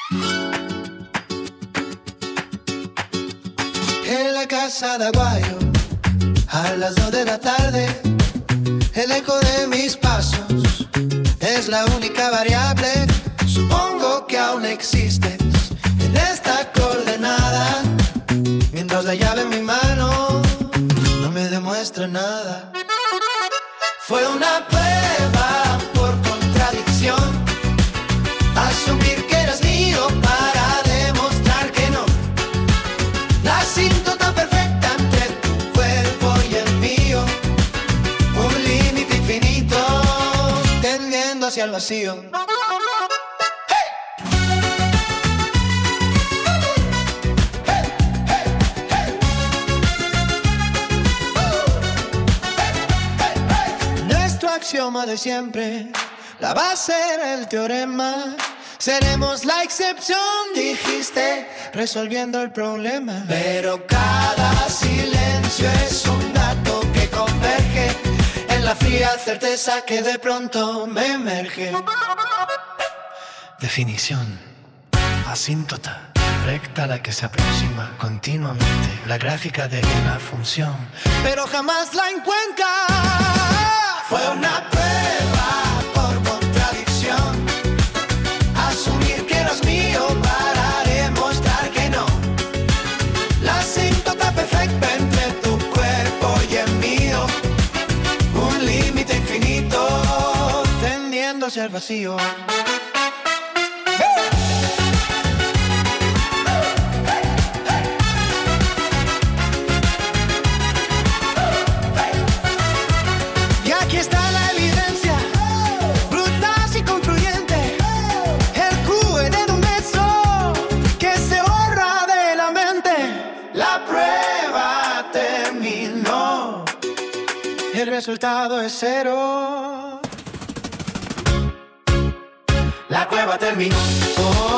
En la casa de Aguayo, a las 2 de la tarde, el eco de mis pasos es la única variable. Supongo que aún existes en esta coordenada, mientras la llave en mi mano no me demuestra nada. Fue una prueba por contradicción, asumir que eras mío para demostrar que no. La asíntota perfecta entre tu cuerpo y el mío, un límite infinito tendiendo hacia el vacío. Nuestro axioma de siempre la va a ser el teorema. Seremos la excepción, dijiste, resolviendo el problema. Pero cada silencio es un dato que converge en la fría certeza que de pronto me emerge. Definición: asíntota, recta a la que se aproxima continuamente la gráfica de una función, pero jamás la encuentra. Fue una prueba por contradicción, asumir que eras mío para demostrar que no. La asíntota perfecta entre tu cuerpo y el mío, un límite infinito tendiéndose al vacío. Y aquí está la evidencia, brutal y concluyente. El QE de un beso que se borra de la mente. La prueba terminó, el resultado es 0. La prueba terminó.